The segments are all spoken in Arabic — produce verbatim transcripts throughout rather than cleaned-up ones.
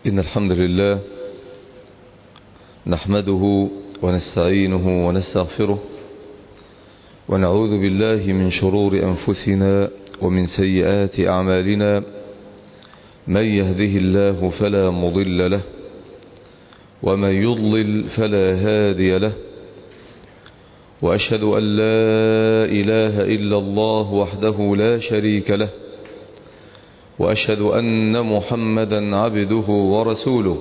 إن الحمد لله نحمده ونستعينه ونستغفره ونعوذ بالله من شرور أنفسنا ومن سيئات أعمالنا. من يهده الله فلا مضل له ومن يضلل فلا هادي له، وأشهد أن لا إله إلا الله وحده لا شريك له، وأشهد أن محمدا عبده ورسوله.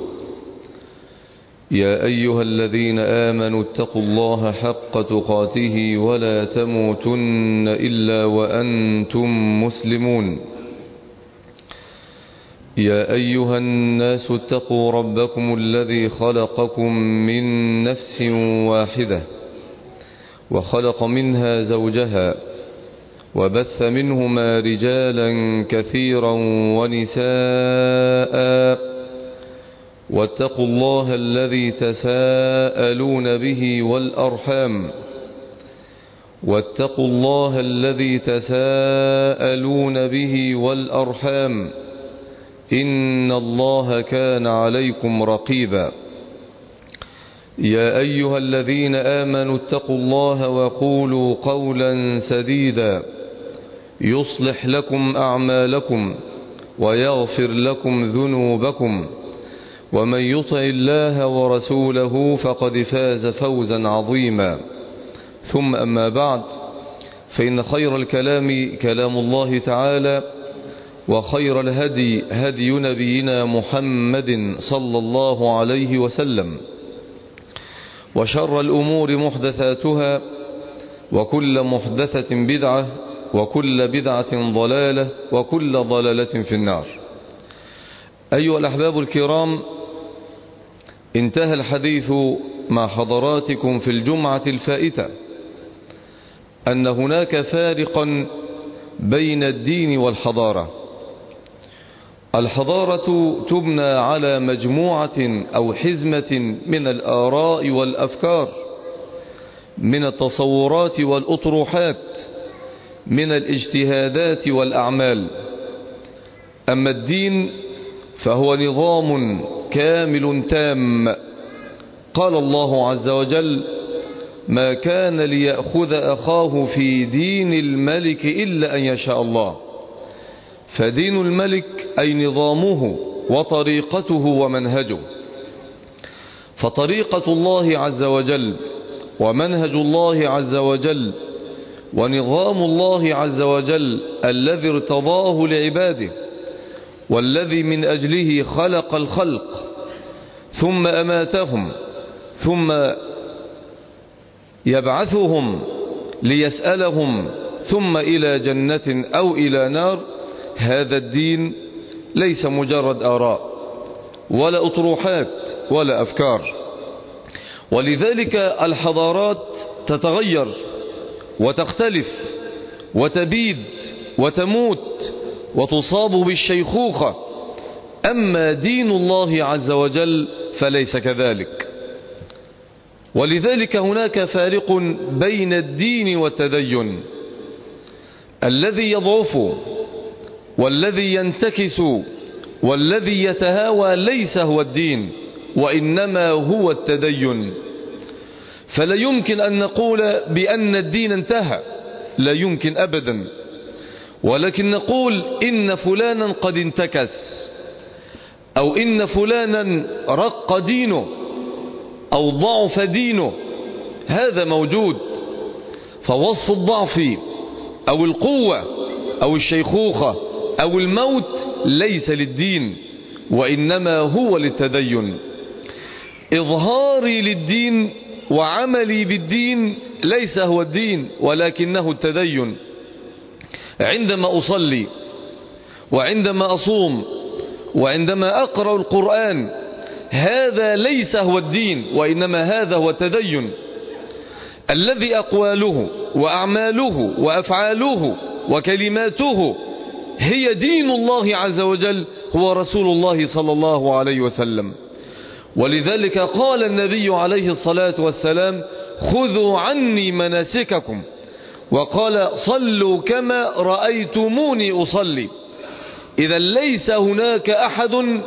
يا أيها الذين آمنوا اتقوا الله حق تقاته ولا تموتن إلا وأنتم مسلمون. يا أيها الناس اتقوا ربكم الذي خلقكم من نفس واحدة وخلق منها زوجها وبث منهما رجالا كثيرا ونساء، واتقوا الله الذي تساءلون به والأرحام واتقوا الله الذي تساءلون به والأرحام إن الله كان عليكم رقيبا. يا أيها الذين آمنوا اتقوا الله وقولوا قولا سديدا يصلح لكم أعمالكم ويغفر لكم ذنوبكم، ومن يطع الله ورسوله فقد فاز فوزا عظيما. ثم أما بعد، فإن خير الكلام كلام الله تعالى، وخير الهدي هدي نبينا محمد صلى الله عليه وسلم، وشر الأمور محدثاتها، وكل محدثة بدعة، وكل بدعة ضلالة، وكل ضلالة في النار. أيها الأحباب الكرام، انتهى الحديث مع حضراتكم في الجمعة الفائتة أن هناك فارقا بين الدين والحضارة. الحضارة تبنى على مجموعة أو حزمة من الآراء والأفكار، من التصورات والأطروحات، من الاجتهادات والأعمال. أما الدين فهو نظام كامل تام. قال الله عز وجل: ما كان ليأخذ أخاه في دين الملك إلا أن يشاء الله. فدين الملك أي نظامه وطريقته ومنهجه. فطريقة الله عز وجل ومنهج الله عز وجل ونظام الله عز وجل الذي ارتضاه لعباده، والذي من أجله خلق الخلق ثم أماتهم ثم يبعثهم ليسألهم ثم إلى جنة أو إلى نار. هذا الدين ليس مجرد آراء ولا أطروحات ولا أفكار. ولذلك الحضارات تتغير وتختلف وتبيد وتموت وتصاب بالشيخوخة. أما دين الله عز وجل فليس كذلك. ولذلك هناك فارق بين الدين والتدين. الذي يضعف والذي ينتكس والذي يتهاوى ليس هو الدين، وإنما هو التدين. فلا يمكن أن نقول بأن الدين انتهى، لا يمكن أبدا، ولكن نقول إن فلانا قد انتكس، أو إن فلانا رق دينه أو ضعف دينه. هذا موجود. فوصف الضعف أو القوة أو الشيخوخة أو الموت ليس للدين، وإنما هو للتدين. إظهاري للدين وعملي بالدين ليس هو الدين، ولكنه التدين. عندما أصلي وعندما أصوم وعندما أقرأ القرآن، هذا ليس هو الدين، وإنما هذا هو التدين. الذي أقواله وأعماله وأفعاله وكلماته هي دين الله عز وجل، هو رسول الله صلى الله عليه وسلم. ولذلك قال النبي عليه الصلاة والسلام: خذوا عني مناسككم، وقال: صلوا كما رأيتموني أصلي. إذا ليس هناك أحد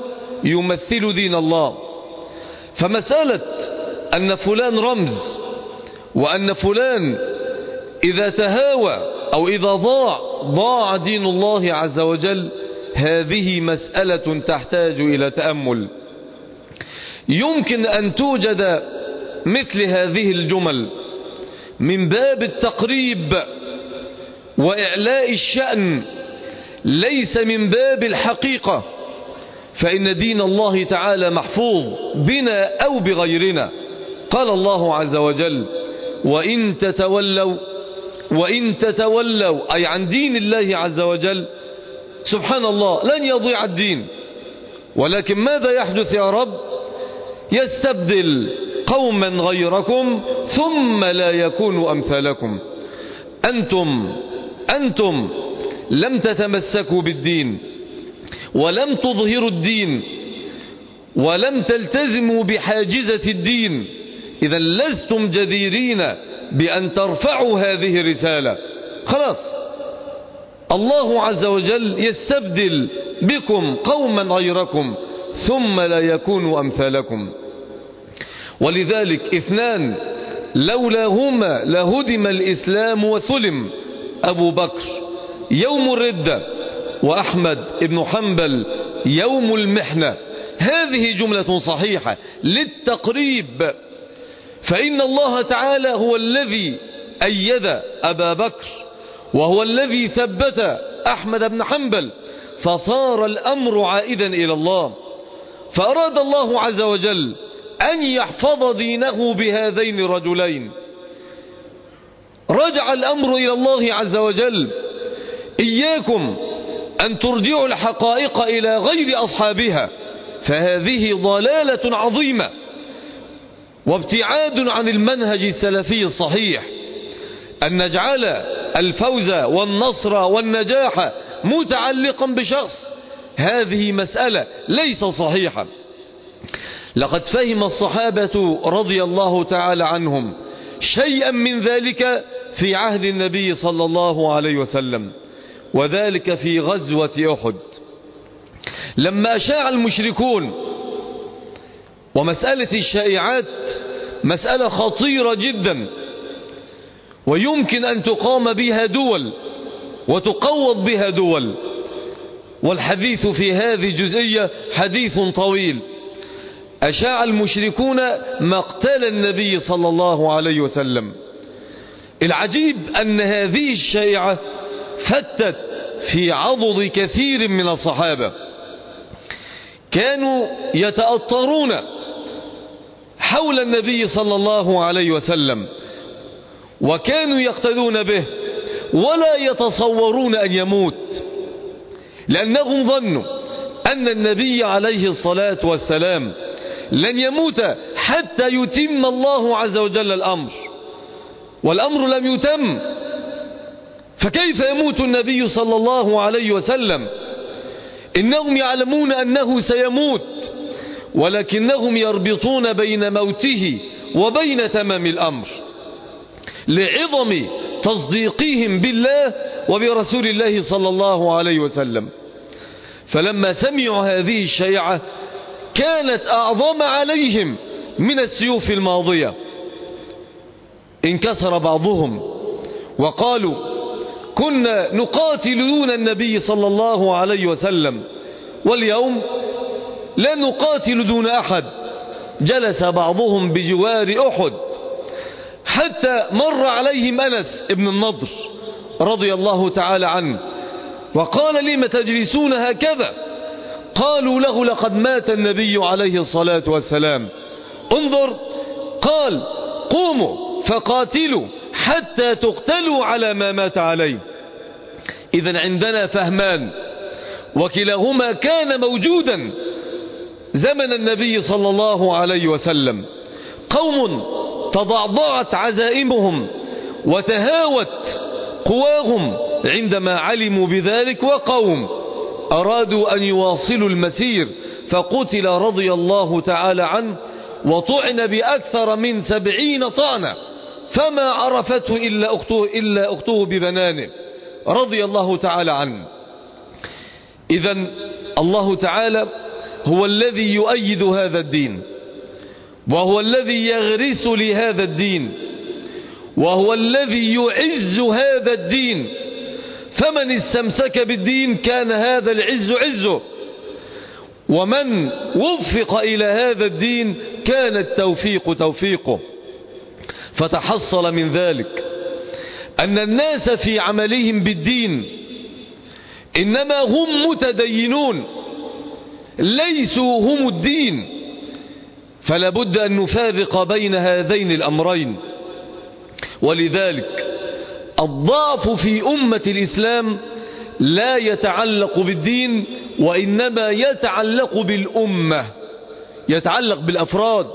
يمثل دين الله. فمسألة أن فلان رمز، وأن فلان إذا تهاوى أو إذا ضاع ضاع دين الله عز وجل، هذه مسألة تحتاج إلى تأمل. يمكن أن توجد مثل هذه الجمل من باب التقريب وإعلاء الشأن، ليس من باب الحقيقة، فإن دين الله تعالى محفوظ بنا أو بغيرنا. قال الله عز وجل: وإن تتولوا وإن تتولوا أي عن دين الله عز وجل، سبحان الله، لن يضيع الدين، ولكن ماذا يحدث يا رب؟ يستبدل قوما غيركم ثم لا يكونوا أمثالكم. أنتم أنتم لم تتمسكوا بالدين، ولم تظهروا الدين، ولم تلتزموا بحاجزة الدين، إذا لستم جديرين بأن ترفعوا هذه الرسالة. خلاص، الله عز وجل يستبدل بكم قوما غيركم ثم لا يكونوا أمثالكم. ولذلك اثنان لولاهما لهدم الإسلام وسلم: أبو بكر يوم الردة، وأحمد بن حنبل يوم المحنة. هذه جملة صحيحة للتقريب، فإن الله تعالى هو الذي أيد أبا بكر، وهو الذي ثبت أحمد بن حنبل، فصار الأمر عائدا إلى الله. فأراد الله عز وجل أن يحفظ دينه بهذين الرجلين. رجع الأمر إلى الله عز وجل: إياكم أن ترجعوا الحقائق إلى غير أصحابها، فهذه ضلالة عظيمة وابتعاد عن المنهج السلفي الصحيح. أن نجعل الفوز والنصر والنجاح متعلقا بشخص، هذه مسألة ليس صحيحة. لقد فهم الصحابة رضي الله تعالى عنهم شيئا من ذلك في عهد النبي صلى الله عليه وسلم، وذلك في غزوة أحد، لما أشاع المشركون. ومسألة الشائعات مسألة خطيرة جدا، ويمكن أن تقام بها دول وتقوض بها دول، والحديث في هذه الجزئية حديث طويل. أشاع المشركون مقتل النبي صلى الله عليه وسلم. العجيب أن هذه الشائعة فتت في عضد كثير من الصحابة، كانوا يتأطرون حول النبي صلى الله عليه وسلم، وكانوا يقتدون به ولا يتصورون أن يموت، لأنهم ظنوا أن النبي عليه الصلاة والسلام لن يموت حتى يتم الله عز وجل الأمر، والأمر لم يتم، فكيف يموت النبي صلى الله عليه وسلم؟ إنهم يعلمون أنه سيموت، ولكنهم يربطون بين موته وبين تمام الأمر لعظم تصديقهم بالله وبرسول الله صلى الله عليه وسلم. فلما سمعوا هذه الشيعة كانت أعظم عليهم من السيوف الماضية. انكسر بعضهم وقالوا: كنا نقاتل دون النبي صلى الله عليه وسلم، واليوم لا نقاتل دون أحد. جلس بعضهم بجوار أحد حتى مر عليهم أنس ابن النضر رضي الله تعالى عنه، وقال: لم تجلسون هكذا؟ قالوا له: لقد مات النبي عليه الصلاة والسلام. انظر، قال: قوموا فقاتلوا حتى تقتلوا على ما مات عليه. إذن عندنا فهمان، وكلاهما كان موجودا زمن النبي صلى الله عليه وسلم. قوم تضعضعت عزائمهم وتهاوت قواهم عندما علموا بذلك، وقوم أرادوا أن يواصلوا المسير فقتل رضي الله تعالى عنه، وطعن بأكثر من سبعين طعنة، فما عرفته إلا أخته, إلا أخته ببنانه رضي الله تعالى عنه. إذن الله تعالى هو الذي يؤيد هذا الدين، وهو الذي يغرس لهذا الدين، وهو الذي يعز هذا الدين. فمن استمسك بالدين كان هذا العز عزه، ومن وفق إلى هذا الدين كان التوفيق توفيقه. فتحصل من ذلك أن الناس في عملهم بالدين إنما هم متدينون، ليسوا هم الدين. فلا بد أن نفارق بين هذين الأمرين. ولذلك الضعف في أمة الإسلام لا يتعلق بالدين، وإنما يتعلق بالأمة، يتعلق بالأفراد.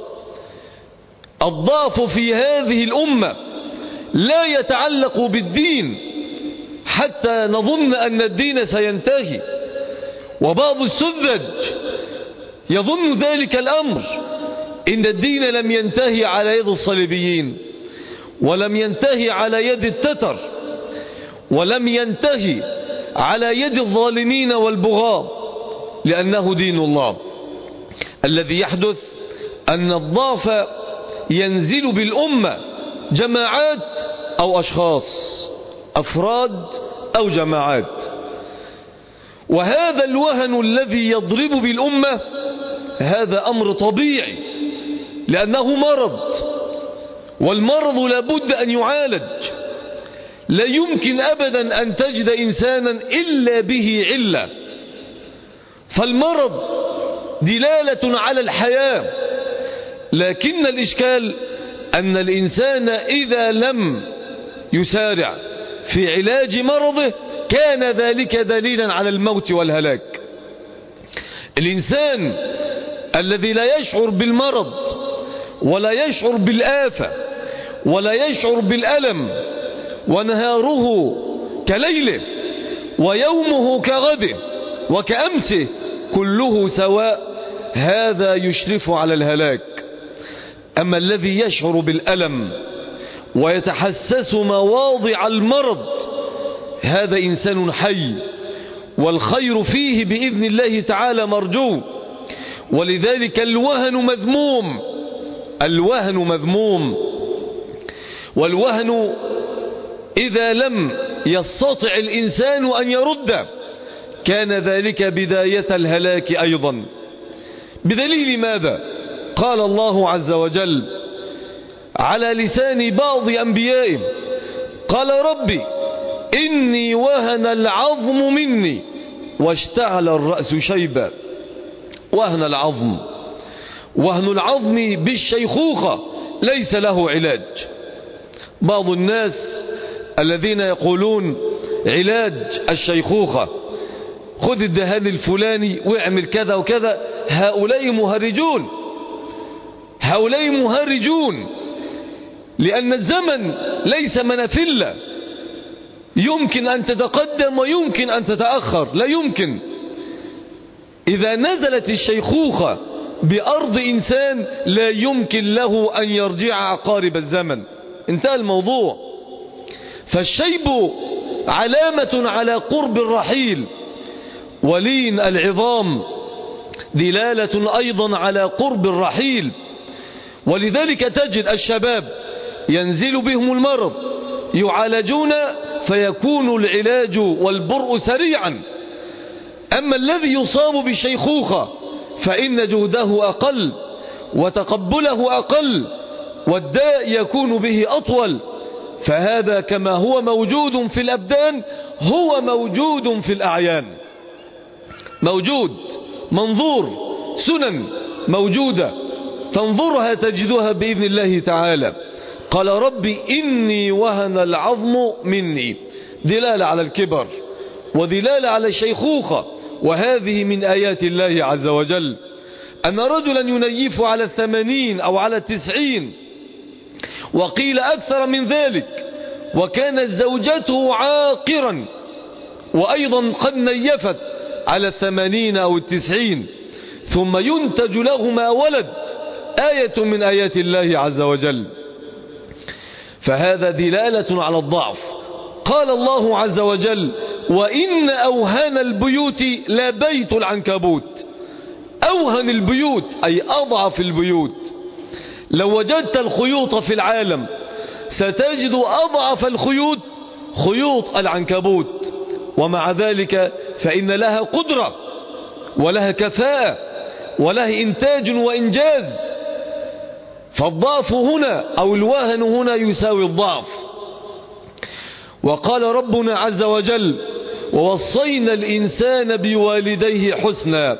الضعف في هذه الأمة لا يتعلق بالدين حتى نظن أن الدين سينتهي، وبعض السذج يظن ذلك الأمر، إن الدين لم ينتهي على يد الصليبيين، ولم ينتهي على يد التتر، ولم ينتهي على يد الظالمين والبغاة، لأنه دين الله. الذي يحدث أن الضعف ينزل بالأمة، جماعات أو أشخاص، أفراد أو جماعات. وهذا الوهن الذي يضرب بالأمة هذا أمر طبيعي، لأنه مرض، والمرض لابد أن يعالج. لا يمكن أبدا أن تجد إنسانا إلا به علة. فالمرض دلالة على الحياة، لكن الإشكال أن الإنسان إذا لم يسارع في علاج مرضه كان ذلك دليلا على الموت والهلاك. الإنسان الذي لا يشعر بالمرض ولا يشعر بالآفة ولا يشعر بالألم، ونهاره كليله ويومه كغده وكأمسه كله سواء، هذا يشرف على الهلاك. أما الذي يشعر بالألم ويتحسس مواضع المرض هذا إنسان حي، والخير فيه بإذن الله تعالى مرجو. ولذلك الوهن مذموم، الوهن مذموم. والوهن إذا لم يستطع الإنسان أن يرد كان ذلك بداية الهلاك أيضا. بدليل ماذا؟ قال الله عز وجل على لسان بعض أنبيائه: قال ربي إني وهن العظم مني واشتعل الرأس شيبا. وهن العظم، وهن العظم بالشيخوخة ليس له علاج. بعض الناس الذين يقولون علاج الشيخوخة خذ الدهان الفلاني واعمل كذا وكذا، هؤلاء مهرجون، هؤلاء مهرجون، لأن الزمن ليس منافلة، يمكن أن تتقدم ويمكن أن تتأخر، لا يمكن. إذا نزلت الشيخوخة بأرض إنسان لا يمكن له أن يرجع عقارب الزمن، انتهى الموضوع. فالشيب علامة على قرب الرحيل، ولين العظام دلالة أيضا على قرب الرحيل. ولذلك تجد الشباب ينزل بهم المرض يعالجون فيكون العلاج والبرء سريعا. أما الذي يصاب بالشيخوخة فإن جهده أقل وتقبله أقل والداء يكون به أطول. فهذا كما هو موجود في الأبدان هو موجود في الأعيان، موجود، منظور، سنن موجودة تنظرها تجدها بإذن الله تعالى. قال ربي إني وهن العظم مني، دلالة على الكبر ودلالة على الشيخوخة. وهذه من آيات الله عز وجل، أن رجلا ينيف على الثمانين أو على التسعين، وقيل أكثر من ذلك، وكانت زوجته عاقرا وأيضا قد نيفت على الثمانين أو التسعين، ثم ينتج لهما ولد، آية من آيات الله عز وجل. فهذا دلالة على الضعف. قال الله عز وجل: وإن أوهان البيوت لبيت العنكبوت. أوهن البيوت أي أضعف البيوت. لو وجدت الخيوط في العالم ستجد أضعف الخيوط خيوط العنكبوت، ومع ذلك فإن لها قدرة ولها كفاءة ولها إنتاج وإنجاز. فالضعف هنا أو الوهن هنا يساوي الضعف. وقال ربنا عز وجل: ووصينا الإنسان بوالديه حسنا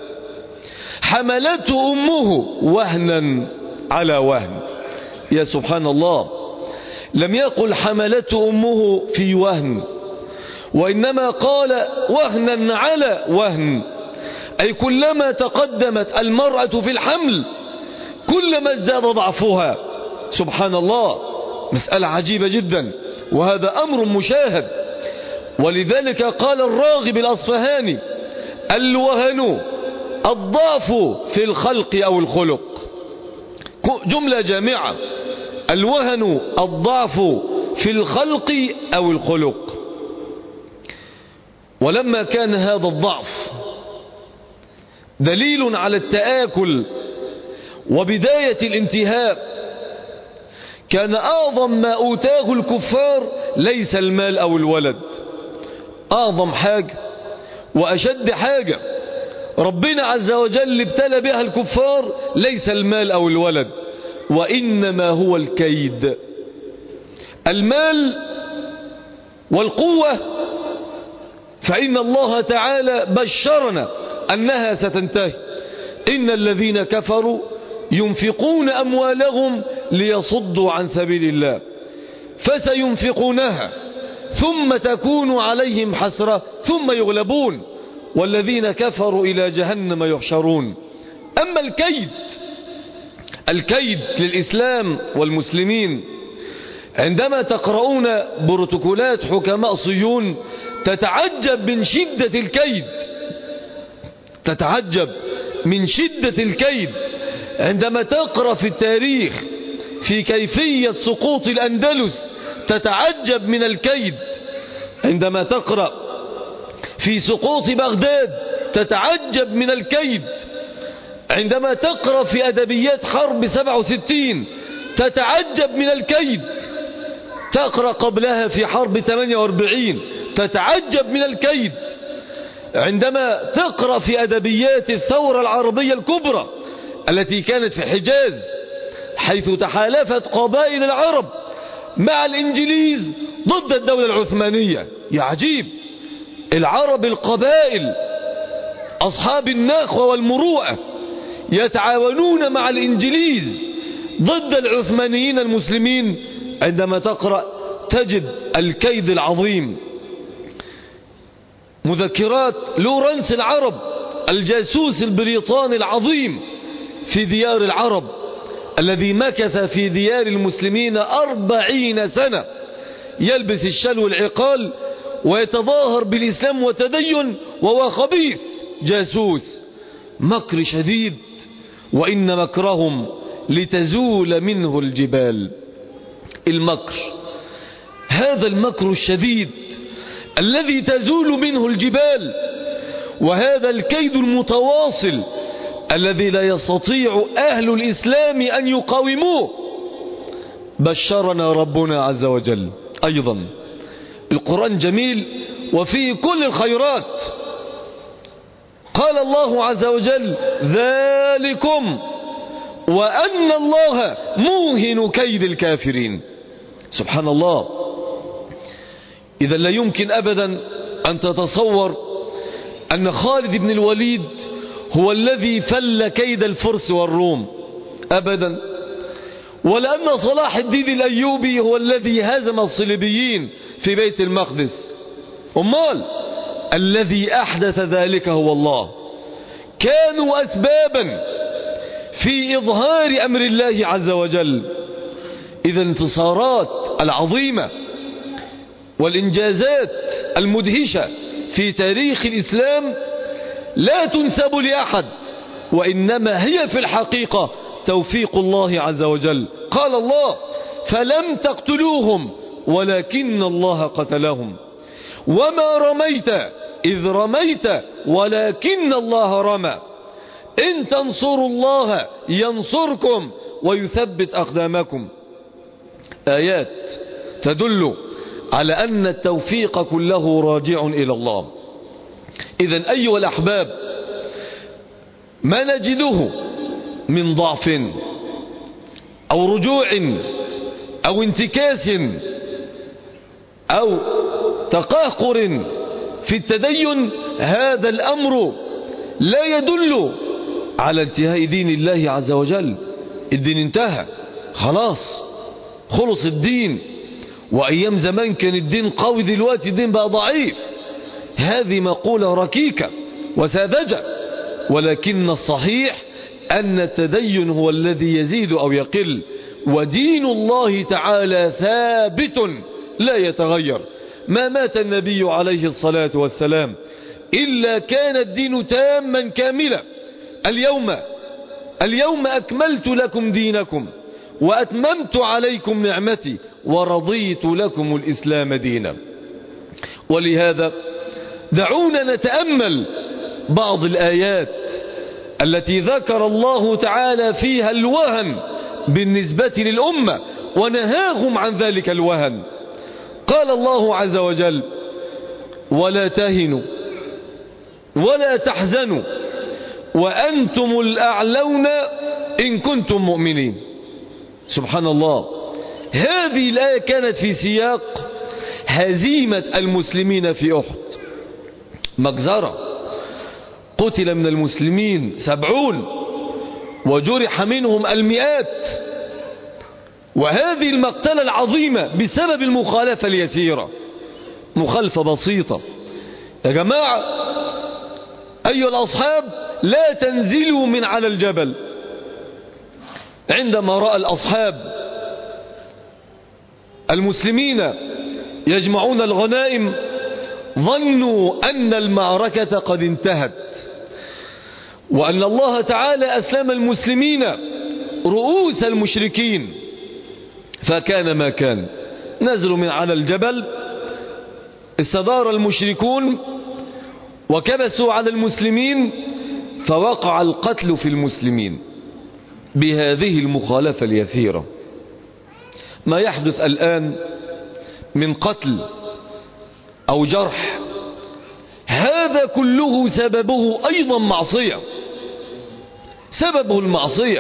حملته أمه وهنا على وهن. يا سبحان الله، لم يقل حملته أمه في وهن، وإنما قال وهنا على وهن، أي كلما تقدمت المرأة في الحمل كلما ازداد ضعفها. سبحان الله، مسألة عجيبة جدا، وهذا أمر مشاهد. ولذلك قال الراغب الأصفهاني: الوهن الضعف في الخلق أو الخلق. جملة جامعة: الوهن الضعف في الخلق أو الخلق. ولما كان هذا الضعف دليل على التآكل وبداية الانتهاء، كان أعظم ما أوتاه الكفار ليس المال أو الولد. أعظم حاجة وأشد حاجة ربنا عز وجل ابتلى بها الكفار ليس المال أو الولد، وإنما هو الكيد. المال والقوة فإن الله تعالى بشرنا أنها ستنتهي. إن الذين كفروا ينفقون أموالهم ليصدوا عن سبيل الله فسينفقونها ثم تكون عليهم حسرة ثم يغلبون والذين كفروا إلى جهنم يحشرون. أما الكيد الكيد للإسلام والمسلمين، عندما تقرؤون بروتوكولات حكماء صهيون تتعجب من شدة الكيد، تتعجب من شدة الكيد. عندما تقرأ في التاريخ في كيفية سقوط الأندلس تتعجب من الكيد. عندما تقرأ في سقوط بغداد تتعجب من الكيد. عندما تقرأ في أدبيات حرب سبعة وستين تتعجب من الكيد. تقرأ قبلها في حرب ثمانية وأربعين تتعجب من الكيد. عندما تقرأ في أدبيات الثورة العربية الكبرى التي كانت في الحجاز حيث تحالفت قبائل العرب مع الإنجليز ضد الدولة العثمانية، يا عجيب، العرب القبائل أصحاب النخوة والمروءة يتعاونون مع الإنجليز ضد العثمانيين المسلمين. عندما تقرأ تجد الكيد العظيم. مذكرات لورنس العرب الجاسوس البريطاني العظيم في ديار العرب الذي مكث في ديار المسلمين أربعين سنة يلبس الشلو العقال ويتظاهر بالإسلام وتدين وهو خبيث جاسوس. مكر شديد، وإن مكرهم لتزول منه الجبال. المكر، هذا المكر الشديد الذي تزول منه الجبال، وهذا الكيد المتواصل الذي لا يستطيع أهل الإسلام أن يقاوموه، بشرنا ربنا عز وجل. أيضا القرآن جميل وفيه كل الخيرات. قال الله عز وجل: ذلكم وأن الله موهن كيد الكافرين. سبحان الله. إذا لا يمكن أبدا أن تتصور أن خالد بن الوليد هو الذي فل كيد الفرس والروم أبدا، ولا أن صلاح الدين الأيوبي هو الذي هزم الصليبيين في بيت المقدس. أمال الذي أحدث ذلك هو الله. كانوا أسبابا في إظهار أمر الله عز وجل. إذا الانتصارات العظيمة والإنجازات المدهشة في تاريخ الإسلام لا تنسب لأحد، وإنما هي في الحقيقة توفيق الله عز وجل. قال الله: فلم تقتلوهم ولكن الله قتلهم وما رميت إذ رميت ولكن الله رمى. إن تنصروا الله ينصركم ويثبت أقدامكم. آيات تدل على أن التوفيق كله راجع إلى الله. إذن أيها الأحباب، ما نجده من ضعف أو رجوع أو انتكاس أو تقهقر في التدين، هذا الأمر لا يدل على انتهاء دين الله عز وجل. الدين انتهى خلاص، خلص الدين. وأيام زمان كان الدين قوي، دلوقتي الدين بقى ضعيف. هذه مقولة ركيكة وساذجة، ولكن الصحيح أن التدين هو الذي يزيد أو يقل، ودين الله تعالى ثابت لا يتغير. ما مات النبي عليه الصلاة والسلام إلا كان الدين تاما كاملا. اليوم اليوم أكملت لكم دينكم وأتممت عليكم نعمتي ورضيت لكم الإسلام دينا. ولهذا دعونا نتأمل بعض الآيات التي ذكر الله تعالى فيها الوهن بالنسبة للأمة ونهاهم عن ذلك الوهن. قال الله عز وجل: ولا تهنوا ولا تحزنوا وأنتم الأعلون إن كنتم مؤمنين. سبحان الله، هذه الآية كانت في سياق هزيمة المسلمين في أحد، مجزرة، قتل من المسلمين سبعون وجرح منهم المئات، وهذه المقتلة العظيمة بسبب المخالفة اليسيرة، مخالفة بسيطة. يا جماعة أيها الأصحاب، لا تنزلوا من على الجبل. عندما رأى الأصحاب المسلمين يجمعون الغنائم ظنوا أن المعركة قد انتهت، وأن الله تعالى أسلم المسلمين رؤوس المشركين. فكان ما كان، نزلوا من على الجبل، استدار المشركون وكبسوا على المسلمين، فوقع القتل في المسلمين بهذه المخالفة اليسيرة. ما يحدث الآن من قتل أو جرح، هذا كله سببه أيضا معصية، سببه المعصية.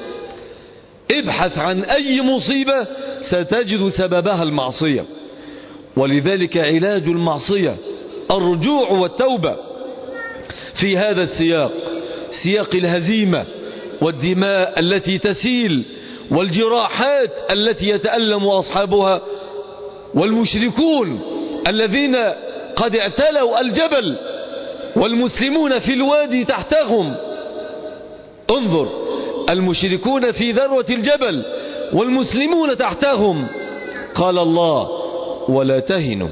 ابحث عن أي مصيبة ستجد سببها المعصية. ولذلك علاج المعصية الرجوع والتوبة. في هذا السياق، سياق الهزيمة والدماء التي تسيل والجراحات التي يتألم أصحابها، والمشركون الذين قد اعتلوا الجبل والمسلمون في الوادي تحتهم. انظر، المشركون في ذروة الجبل والمسلمون تحتهم. قال الله: ولا تهنوا،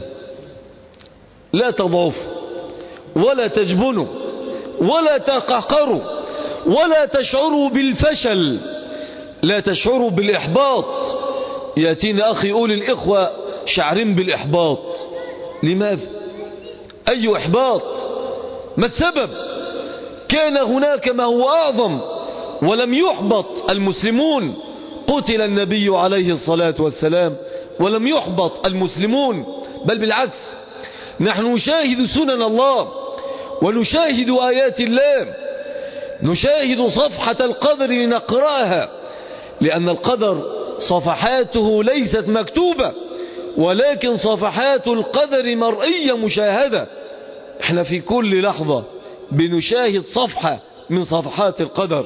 لا تضعفوا ولا تجبنوا ولا تقهقروا ولا تشعروا بالفشل، لا تشعروا بالإحباط. يأتينا أخي يقول الإخوة شعرين بالإحباط. لماذا؟ أي إحباط؟ ما السبب؟ كان هناك ما هو أعظم ولم يحبط المسلمون. قتل النبي عليه الصلاة والسلام ولم يحبط المسلمون، بل بالعكس، نحن نشاهد سنن الله ونشاهد آيات الله، نشاهد صفحة القدر لنقرأها، لأن القدر صفحاته ليست مكتوبة، ولكن صفحات القدر مرئية مشاهدة. احنا في كل لحظة بنشاهد صفحة من صفحات القدر.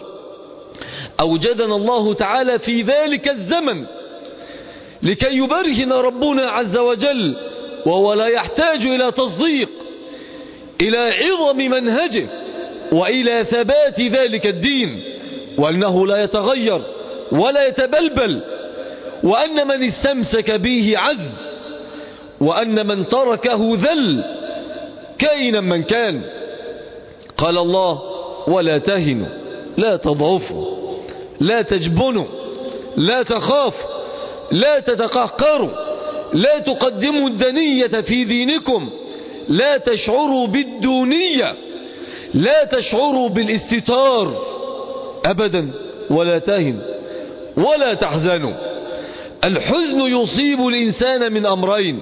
أوجدنا الله تعالى في ذلك الزمن لكي يبرهن ربنا عز وجل، وهو لا يحتاج إلى تصديق، إلى عظم منهجه وإلى ثبات ذلك الدين، وأنه لا يتغير ولا يتبلبل، وأن من استمسك به عز، وأن من تركه ذل كائنا من كان. قال الله: ولا تهنوا، لا تضعفوا، لا تجبنوا، لا تخافوا، لا تتقهقروا، لا تقدموا الدنية في دينكم، لا تشعروا بالدونية. لا تشعروا بالاستتار أبدا ولا تهن ولا تحزنوا. الحزن يصيب الإنسان من أمرين: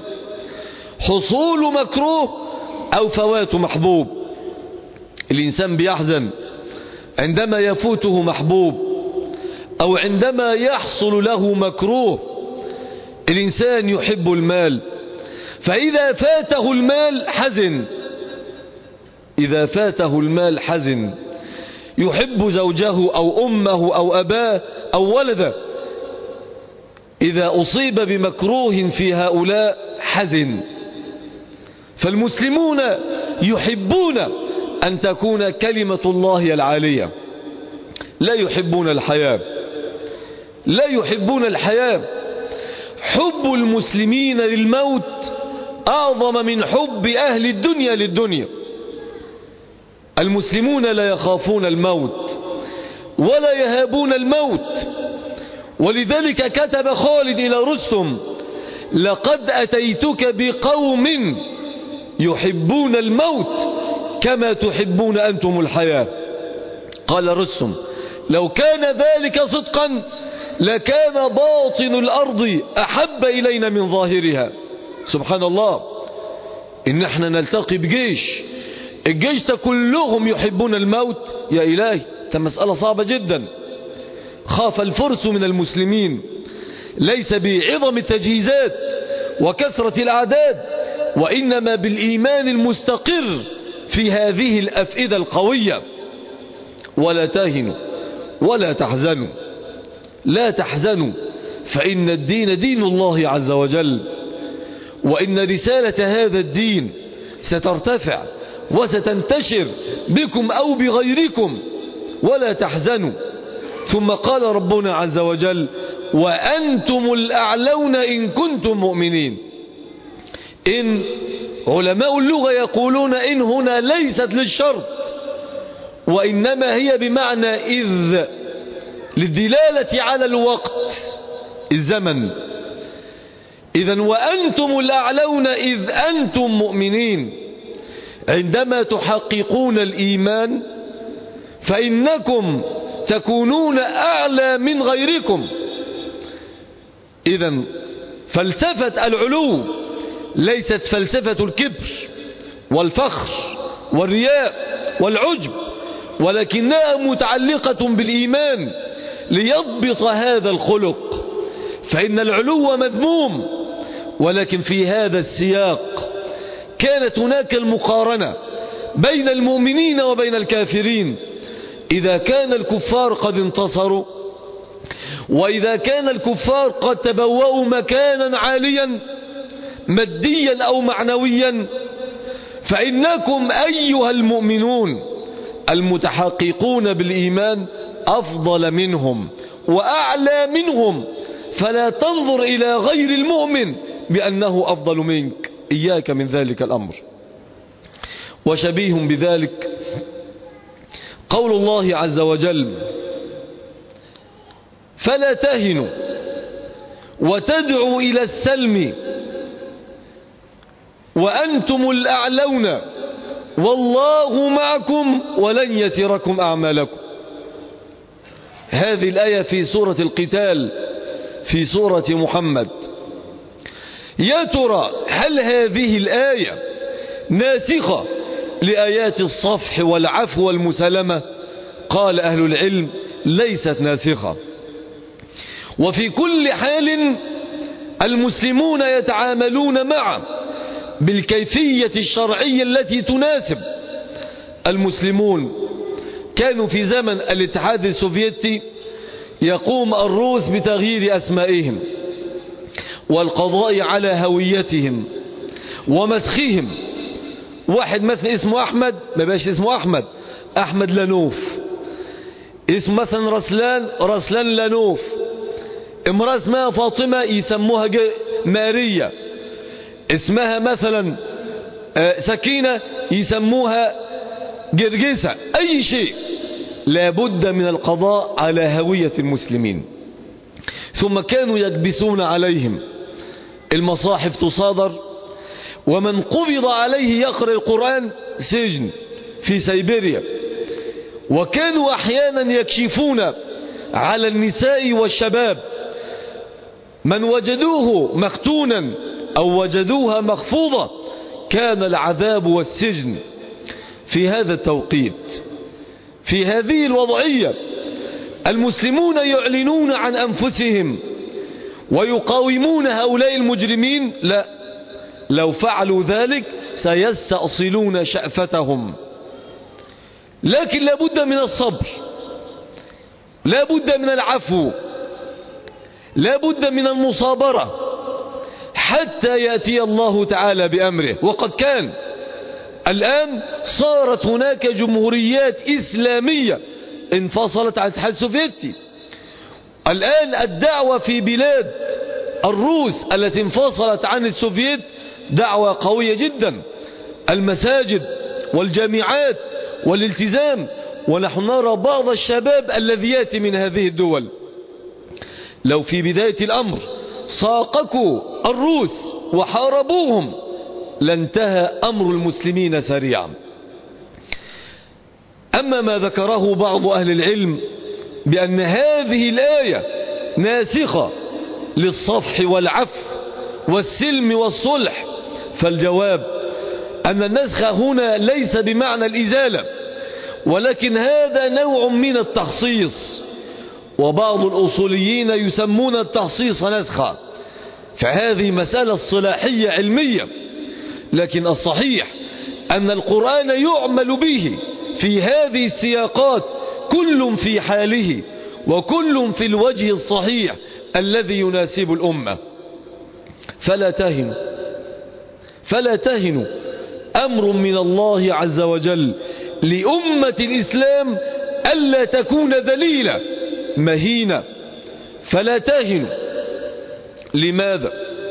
حصول مكروه أو فوات محبوب. الإنسان بيحزن عندما يفوته محبوب أو عندما يحصل له مكروه. الإنسان يحب المال، فإذا فاته المال حزن. إذا فاته المال حزن. يحب زوجه أو أمه أو أباه أو ولده، إذا أصيب بمكروه في هؤلاء حزن. فالمسلمون يحبون أن تكون كلمة الله العالية، لا يحبون الحياة، لا يحبون الحياة. حب المسلمين للموت أعظم من حب أهل الدنيا للدنيا. المسلمون لا يخافون الموت ولا يهابون الموت، ولذلك كتب خالد إلى رستم: لقد أتيتك بقوم يحبون الموت كما تحبون أنتم الحياة. قال رستم: لو كان ذلك صدقا لكان باطن الأرض أحب إلينا من ظاهرها. سبحان الله، إن احنا نلتقي بجيش، الجيش كلهم يحبون الموت، يا إلهي ده مسألة صعبة جدا. خاف الفرس من المسلمين، ليس بعظم التجهيزات وكثرة الأعداد، وإنما بالإيمان المستقر في هذه الأفئدة القوية. ولا تهنوا ولا تحزنوا، لا تحزنوا، فإن الدين دين الله عز وجل، وإن رسالة هذا الدين سترتفع وستنتشر بكم أو بغيركم. ولا تحزنوا. ثم قال ربنا عز وجل: وأنتم الأعلون إن كنتم مؤمنين. إن علماء اللغة يقولون إن هنا ليست للشرط، وإنما هي بمعنى إذ، للدلالة على الوقت، الزمن. إذن وأنتم الأعلون إذ أنتم مؤمنين. عندما تحققون الإيمان فإنكم تكونون أعلى من غيركم. إذن فلسفة العلو ليست فلسفة الكبر والفخر والرياء والعجب، ولكنها متعلقة بالإيمان ليضبط هذا الخلق. فإن العلو مذموم، ولكن في هذا السياق كانت هناك المقارنة بين المؤمنين وبين الكافرين. إذا كان الكفار قد انتصروا، وإذا كان الكفار قد تبوأوا مكانا عاليا ماديا أو معنويا، فإنكم أيها المؤمنون المتحققون بالإيمان أفضل منهم وأعلى منهم. فلا تنظر إلى غير المؤمن بأنه أفضل منك، إياك من ذلك الأمر. وشبيه بذلك قول الله عز وجل: فلا تهنوا وتدعوا إلى السلم وأنتم الأعلون والله معكم ولن يتركم أعمالكم. هذه الآية في سورة القتال في سورة محمد. يا ترى هل هذه الآية ناسخة لآيات الصفح والعفو والمسالمة؟ قال أهل العلم: ليست ناسخة. وفي كل حال المسلمون يتعاملون معه بالكيفية الشرعية التي تناسب. المسلمون كانوا في زمن الاتحاد السوفيتي يقوم الروس بتغيير أسمائهم والقضاء على هويتهم ومسخهم. واحد مثلا اسمه أحمد ما بقاش اسمه أحمد، أحمد لانوف. اسم مثلا رسلان، رسلان لانوف. امرأة اسمها فاطمة يسموها ماريا. اسمها مثلا سكينة يسموها جرجسة. أي شيء لابد من القضاء على هوية المسلمين. ثم كانوا يكبسون عليهم، المصاحف تصادر، ومن قبض عليه يقرأ القرآن سجن في سيبيريا، وكانوا أحيانا يكشفون على النساء والشباب من وجدوه مختونا أو وجدوها مخفوضة كان العذاب والسجن. في هذا التوقيت، في هذه الوضعية، المسلمون يعلنون عن أنفسهم ويقاومون هؤلاء المجرمين؟ لا، لو فعلوا ذلك سيستأصلون شأفتهم. لكن لا بد من الصبر، لا بد من العفو، لا بد من المصابرة حتى يأتي الله تعالى بأمره. وقد كان الآن صارت هناك جمهوريات إسلامية انفصلت عن الاتحاد السوفيتي. الآن الدعوة في بلاد الروس التي انفصلت عن السوفيت دعوة قوية جدا، المساجد والجامعات والالتزام. ونحن نرى بعض الشباب الذي يأتي من هذه الدول لو في بداية الأمر ساقكوا الروس وحاربوهم لانتهى أمر المسلمين سريعا. أما ما ذكره بعض أهل العلم بأن هذه الآية ناسخة للصفح والعفو والسلم والصلح، فالجواب أن النسخ هنا ليس بمعنى الإزالة، ولكن هذا نوع من التخصيص، وبعض الأصوليين يسمون التخصيص نسخا، فهذه مسألة صلاحية علمية. لكن الصحيح أن القرآن يعمل به في هذه السياقات كل في حاله وكل في الوجه الصحيح الذي يناسب الأمة. فلا تهنوا فلا تهنوا أمر من الله عز وجل لأمة الإسلام ألا تكون ذليلة مهينة. فلا تهنوا. لماذا؟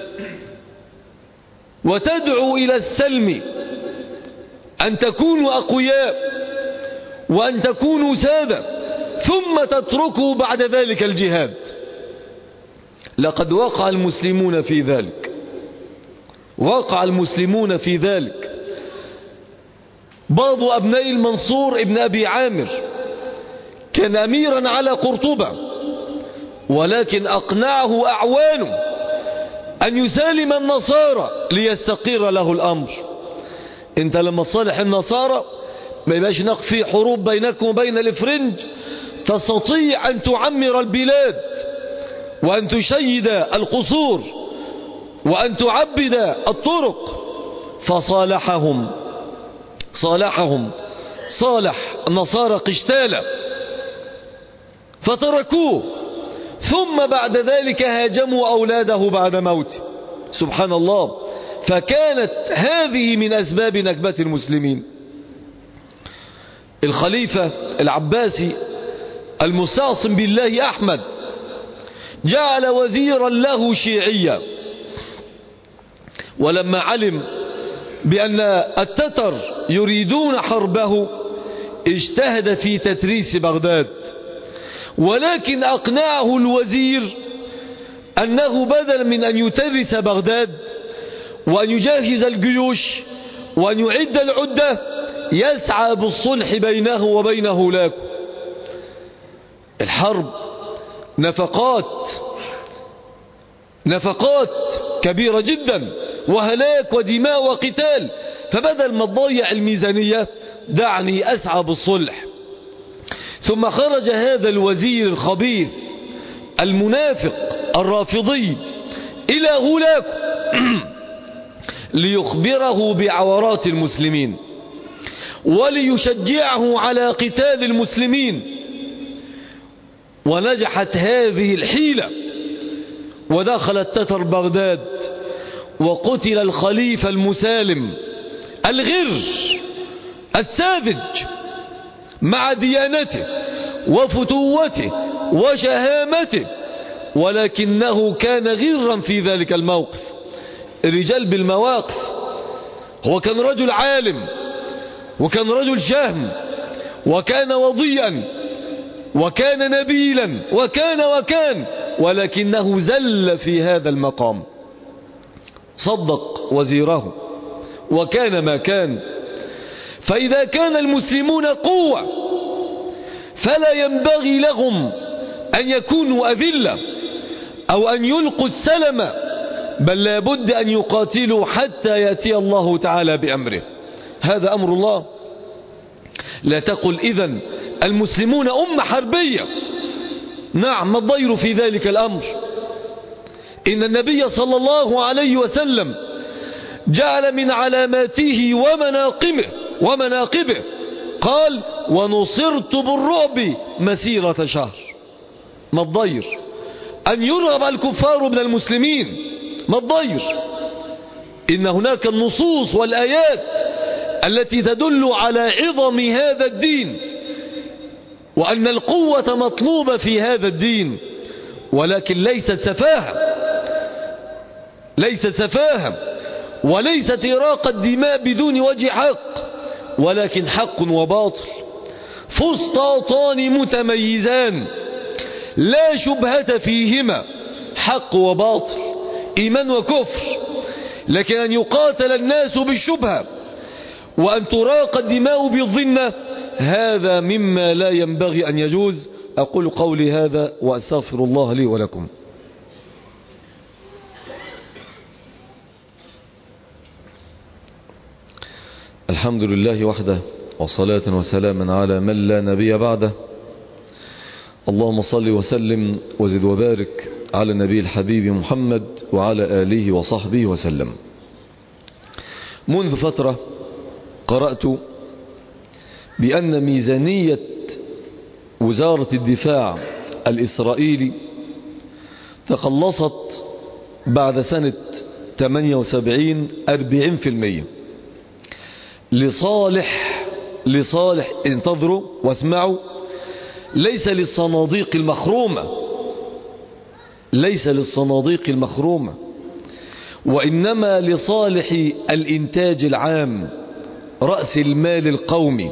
وتدعو إلى السلم، أن تكونوا أقوياء وأن تكونوا سادة، ثم تتركوا بعد ذلك الجهاد. لقد وقع المسلمون في ذلك، وقع المسلمون في ذلك. بعض أبناء المنصور ابن أبي عامر كان أميرا على قرطبة، ولكن أقنعه أعوانه أن يسالم النصارى ليستقر له الأمر. انت لما تصالح النصارى ما يبقاش نقفي حروب بينكم وبين الإفرنج، تستطيع أن تعمر البلاد وأن تشيد القصور وأن تعبد الطرق. فصالحهم صالحهم صالح النصارى قشتالة فتركوه، ثم بعد ذلك هاجموا أولاده بعد موته. سبحان الله. فكانت هذه من أسباب نكبة المسلمين. الخليفة العباسي المستعصم بالله أحمد جعل وزيرا له شيعيا، ولما علم بأن التتر يريدون حربه اجتهد في تتريس بغداد، ولكن أقنعه الوزير أنه بدل من أن يترس بغداد وأن يجهز الجيوش وأن يعد العدة يسعى بالصلح بينه وبين هولاكو. الحرب نفقات نفقات كبيرة جدا وهلاك ودماء وقتال، فبدل ما تضيع الميزانية دعني أسعى بالصلح. ثم خرج هذا الوزير الخبيث المنافق الرافضي إلى هولاكو ليخبره بعورات المسلمين وليشجعه على قتال المسلمين. ونجحت هذه الحيلة، ودخل التتر بغداد وقتل الخليفة المسالم الغر الساذج مع ديانته وفتوته وشهامته، ولكنه كان غرا في ذلك الموقف. الرجال بالمواقف. هو كان رجل عالم وكان رجل شهم وكان وضيئا وكان نبيلا وكان وكان ولكنه زل في هذا المقام. صدق وزيره وكان ما كان. فإذا كان المسلمون قوة فلا ينبغي لهم أن يكونوا أذلة أو أن يلقوا السلم، بل لا بد أن يقاتلوا حتى يأتي الله تعالى بأمره. هذا أمر الله. لا تقل إذن المسلمون أمة حربية. نعم، ما الضير في ذلك الأمر؟ إن النبي صلى الله عليه وسلم جعل من علاماته ومناقبه ومناقبه قال: ونصرت بالرعب مسيرة شهر. ما الضير أن يرغب الكفار من المسلمين؟ ما الضير؟ إن هناك النصوص والآيات التي تدل على عظم هذا الدين وأن القوة مطلوبة في هذا الدين، ولكن ليست سفاهة، ليست سفاهة وليست إراقة دماء بدون وجه حق، ولكن حق وباطل، فسطاطان متميزان لا شبهة فيهما، حق وباطل، إيمان وكفر. لكن أن يقاتل الناس بالشبهة وأن تراق الدماء بالظنة، هذا مما لا ينبغي أن يجوز. أقول قولي هذا وأستغفر الله لي ولكم. الحمد لله وحده، وصلاة وسلاما على من لا نبي بعده. اللهم صل وسلم وزد وبارك على النبي الحبيب محمد وعلى آله وصحبه وسلم. منذ فترة قرأت بأن ميزانية وزارة الدفاع الإسرائيلي تقلصت بعد سنة ثمانية وسبعين أربعين في المية لصالح لصالح انتظروا واسمعوا، ليس للصناديق المخرومة، ليس للصناديق المخرومة، وإنما لصالح الإنتاج العام، رأس المال القومي،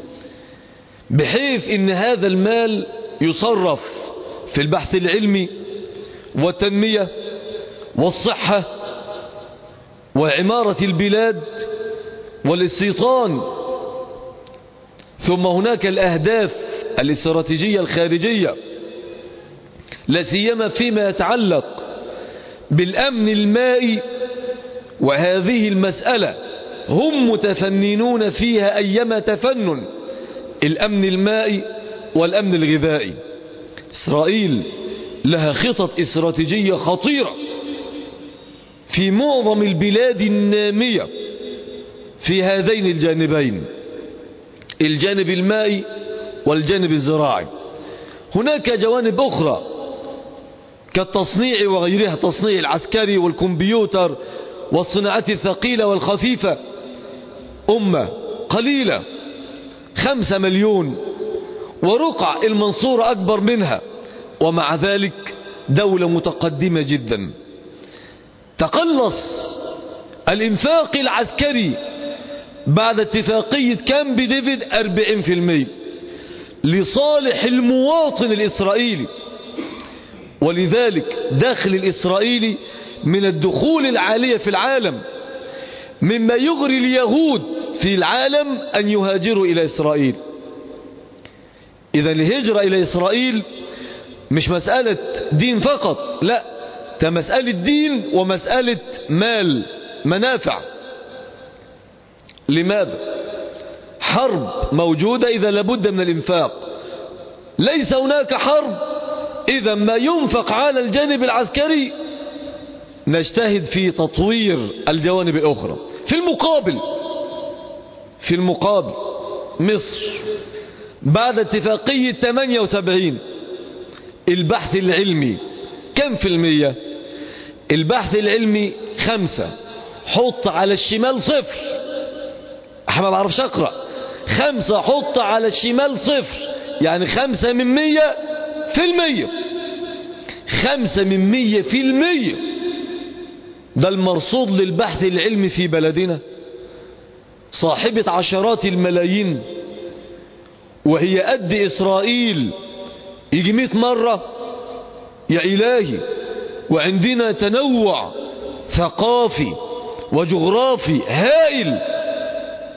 بحيث إن هذا المال يصرف في البحث العلمي والتنمية والصحة وعمارة البلاد والاستيطان. ثم هناك الأهداف الاستراتيجية الخارجية، لا سيما فيما يتعلق بالأمن المائي، وهذه المسألة هم متفننون فيها أيما تفنن، الأمن المائي والأمن الغذائي. إسرائيل لها خطط استراتيجية خطيرة في معظم البلاد النامية في هذين الجانبين، الجانب المائي والجانب الزراعي. هناك جوانب أخرى كالتصنيع وغيرها، تصنيع العسكري والكمبيوتر والصناعات الثقيلة والخفيفة. أمة قليلة خمسة مليون، ورقع المنصورة أكبر منها، ومع ذلك دولة متقدمة جدا. تقلص الإنفاق العسكري بعد اتفاقية كامب ديفيد أربعين في المية لصالح المواطن الإسرائيلي. ولذلك دخل الإسرائيلي من الدخول العالية في العالم، مما يغري اليهود في العالم أن يهاجروا إلى إسرائيل. إذا الهجرة إلى إسرائيل مش مسألة دين فقط، لا، ده مسألة دين ومسألة مال، منافع. لماذا؟ حرب موجودة، إذا لابد من الإنفاق. ليس هناك حرب، إذا ما ينفق على الجانب العسكري نجتهد في تطوير الجوانب الأخرى. في المقابل في المقابل مصر بعد اتفاقية ثمانية وسبعين البحث العلمي كم في المية؟ البحث العلمي خمسة، حط على الشمال صفر. أحنا ما بعرفش أقرأ. خمسة حط على الشمال صفر، يعني خمسة من مية في المية، خمسة من مية في المية. ده المرصود للبحث العلمي في بلدنا، صاحبة عشرات الملايين، وهي قد إسرائيل يجي مئة مرة. يا إلهي، وعندنا تنوع ثقافي وجغرافي هائل.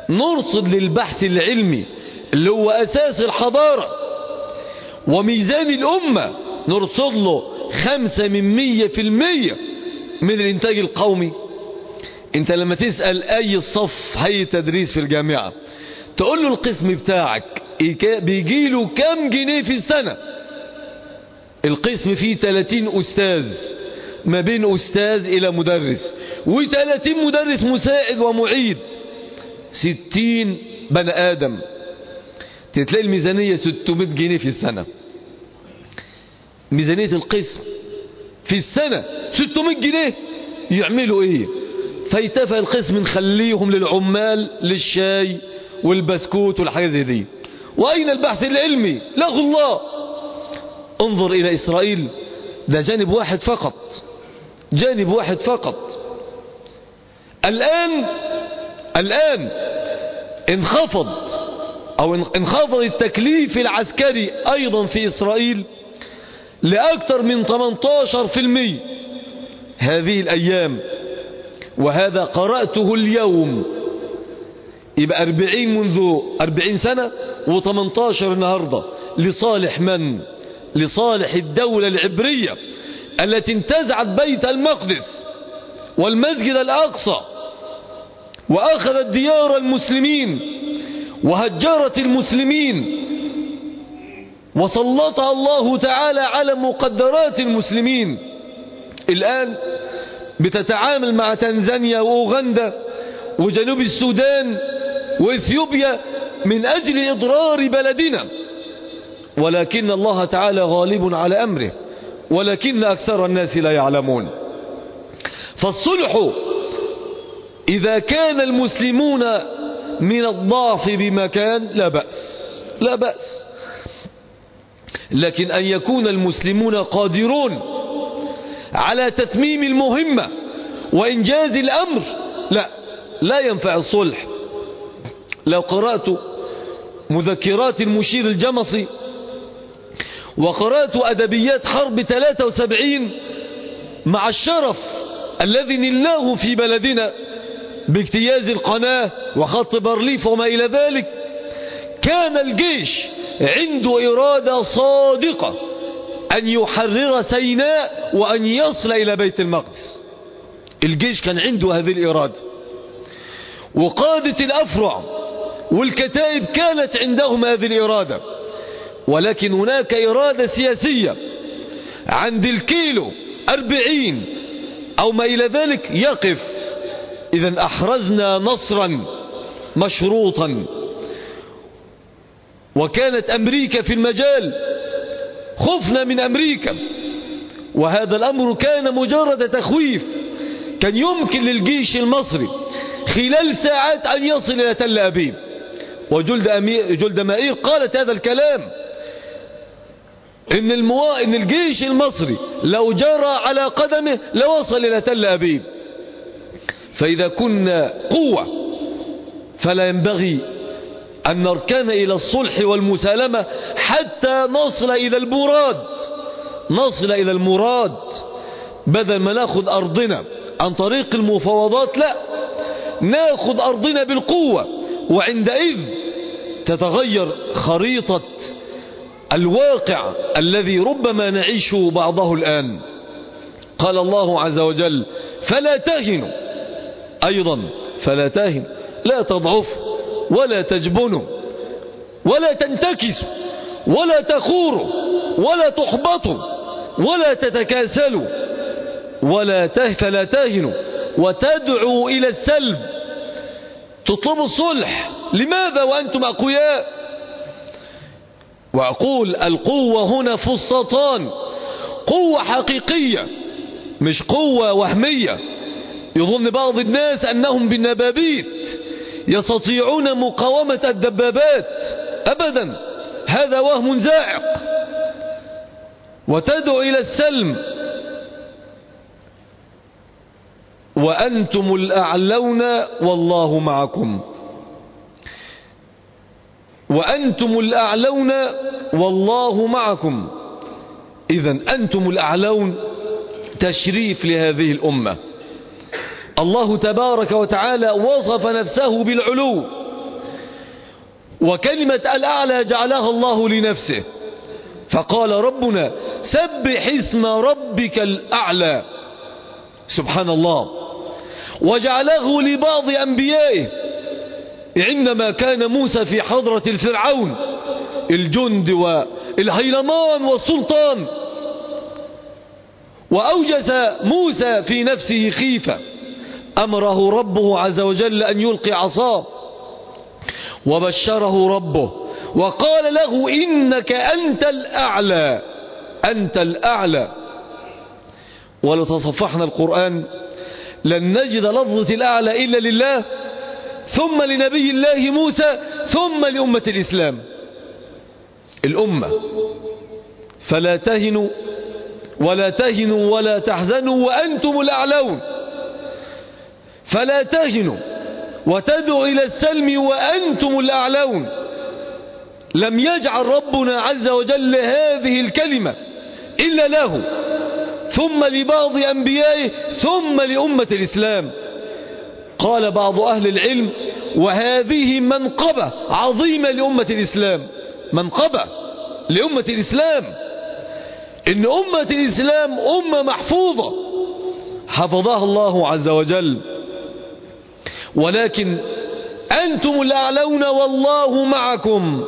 نرصد للبحث العلمي اللي هو أساس الحضارة وميزان الأمة، نرصد له خمسة من مية في المية من الإنتاج القومي. انت لما تسأل أي الصف هيئة تدريس في الجامعة تقول له القسم بتاعك بيجيله كم جنيه في السنة؟ القسم فيه ثلاثين أستاذ، ما بين أستاذ إلى مدرس، وثلاثين مدرس مساعد ومعيد، ستين بني آدم، تلاقي الميزانية ستمائة جنيه في السنة. ميزانية القسم في السنة ستمائة جنيه، يعملوا ايه؟ فيتفق القسم نخليهم للعمال للشاي والبسكوت والحاجات زي دي. وأين البحث العلمي؟ لغوا الله. انظر إلى إسرائيل، ده جانب واحد فقط، جانب واحد فقط. الآن الآن انخفض أو انخفض التكليف العسكري أيضا في إسرائيل لأكثر من ثمانية عشر بالمئة هذه الأيام، وهذا قرأته اليوم. يبقى أربعين منذ أربعين سنة وثمانية عشر النهاردة. لصالح من؟ لصالح الدولة العبرية التي انتزعت بيت المقدس والمسجد الأقصى وأخذت ديار المسلمين وهجرت المسلمين وسلطها الله تعالى على مقدرات المسلمين. الآن بتتعامل مع تنزانيا وأوغندا وجنوب السودان وإثيوبيا من أجل إضرار بلدنا، ولكن الله تعالى غالب على أمره، ولكن أكثر الناس لا يعلمون. فالصلح إذا كان المسلمون من الضعف بمكان لا بأس، لا بأس، لكن أن يكون المسلمون قادرون على تتميم المهمة وإنجاز الأمر، لا لا ينفع الصلح. لو قرأت مذكرات المشير الجمصي وقرأت أدبيات حرب ثلاثة وسبعين مع الشرف الذي نلناه في بلدنا باجتياز القناة وخط بارليف وما إلى ذلك، كان الجيش عنده إرادة صادقة أن يحرر سيناء وأن يصل إلى بيت المقدس. الجيش كان عنده هذه الإرادة، وقادة الأفرع والكتائب كانت عندهم هذه الإرادة، ولكن هناك إرادة سياسية عند الكيلو أربعين أو ما إلى ذلك يقف. إذن أحرزنا نصرا مشروطا، وكانت أمريكا في المجال، خفنا من أمريكا، وهذا الأمر كان مجرد تخويف. كان يمكن للجيش المصري خلال ساعات أن يصل إلى تل أبيب. وجلد أمير جلد مائير قالت هذا الكلام، إن, الموا... إن الجيش المصري لو جرى على قدمه لوصل إلى تل أبيب. فإذا كنا قوة فلا ينبغي أن نركن إلى الصلح والمسالمة حتى نصل إلى المراد، نصل إلى المراد، بدل ما ناخذ أرضنا عن طريق المفاوضات، لا، ناخذ أرضنا بالقوة، وعندئذ تتغير خريطة الواقع الذي ربما نعيش بعضه الآن. قال الله عز وجل: فلا تهنوا، أيضا فلا تهنوا، لا تضعفوا ولا تجبنوا ولا تنتكسوا ولا تخوروا ولا تحبطوا ولا تتكاسلوا ولا فلا تهنوا وتدعوا إلى السلب. تطلبوا الصلح، لماذا وأنتم أقوياء؟ وأقول القوة هنا فسطان، قوة حقيقية مش قوة وهمية. يظن بعض الناس أنهم بالنبابيت يستطيعون مقاومة الدبابات، أبدا، هذا وهم زائق. وتدعو إلى السلم وأنتم الأعلون والله معكم، وأنتم الأعلون والله معكم. إذن أنتم الأعلون تشريف لهذه الأمة. الله تبارك وتعالى وصف نفسه بالعلو وكلمة الأعلى جعلها الله لنفسه، فقال ربنا سبح اسم ربك الأعلى سبحان الله. وجعله لبعض أنبيائه عندما كان موسى في حضرة الفرعون الجند والهيلمان والسلطان، وأوجس موسى في نفسه خيفة، أمره ربه عز وجل أن يلقي عصاه، وبشره ربه وقال له إنك أنت الأعلى، أنت الأعلى. ولو تصفحنا القرآن لن نجد لفظة الأعلى إلا لله، ثم لنبي الله موسى، ثم لأمة الإسلام الأمة. فلا تهنوا ولا تهنوا ولا تحزنوا وأنتم الأعلون، فلا تهنوا وتدعوا إلى السلم وأنتم الأعلون. لم يجعل ربنا عز وجل هذه الكلمة إلا له، ثم لبعض أنبيائه، ثم لأمة الإسلام. قال بعض أهل العلم وهذه منقبة عظيمة لأمة الإسلام، منقبة لأمة الإسلام، إن أمة الإسلام أمة محفوظة حفظها الله عز وجل، ولكن أنتم الأعلون والله معكم.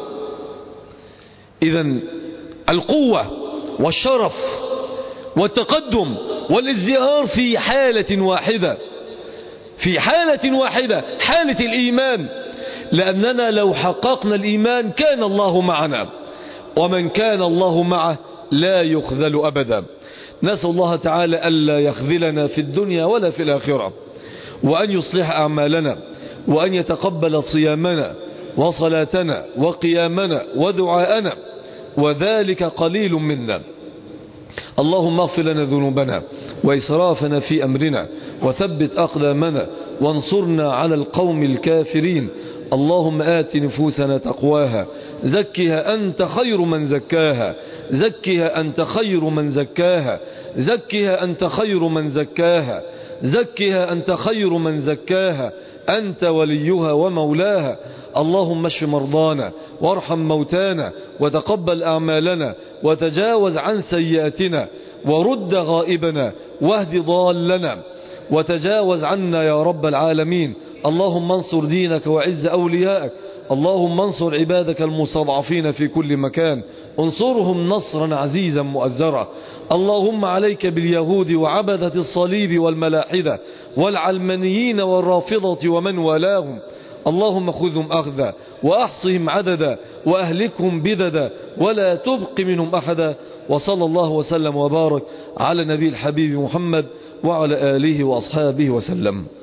إذن القوة والشرف والتقدم والازدهار في حالة واحدة، في حالة واحدة، حالة الإيمان، لأننا لو حققنا الإيمان كان الله معنا، ومن كان الله معه لا يخذل أبدا. نسأل الله تعالى ألا يخذلنا في الدنيا ولا في الآخرة، وأن يصلح أعمالنا، وأن يتقبل صيامنا وصلاتنا وقيامنا ودعاءنا، وذلك قليل منا. اللهم اغفر لنا ذنوبنا وإسرافنا في أمرنا، وثبت أقدامنا، وانصرنا على القوم الكافرين. اللهم آت نفوسنا تقواها، زكها أنت خير من زكاها، زكها أنت خير من زكاها، زكها أنت خير من زكاها، زكها أنت خير من زكاها، أنت وليها ومولاها. اللهم اشف مرضانا وارحم موتانا، وتقبل أعمالنا، وتجاوز عن سيئاتنا، ورد غائبنا، واهد ضالنا، وتجاوز عنا يا رب العالمين. اللهم انصر دينك وعز أوليائك، اللهم انصر عبادك المستضعفين في كل مكان، انصرهم نصرا عزيزا مؤزرا. اللهم عليك باليهود وعبدة الصليب والملاحدة والعلمانيين والرافضة ومن والاهم. اللهم خذهم أخذا وأحصهم عددا وأهلكهم بددا ولا تبق منهم أحدا. وصلى الله وسلم وبارك على نبي الحبيب محمد وعلى آله وأصحابه وسلم.